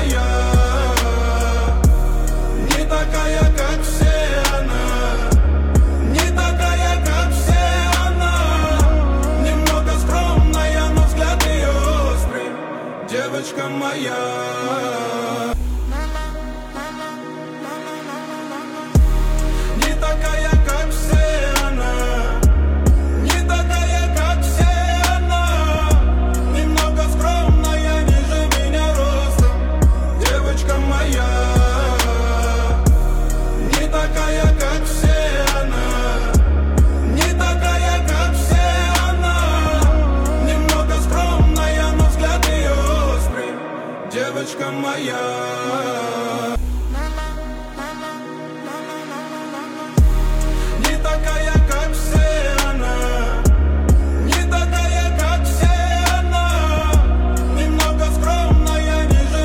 моя, не такая, как все она, не такая, как все она. Немного скромная, но взгляд ее острый, девочка моя. Не такая, как все она, не такая, как все она. Немного скромная, ниже меня ростом, девочка моя. Не такая, как все она, не такая, как все она. Немного скромная, но взгляд ее острый, девочка моя.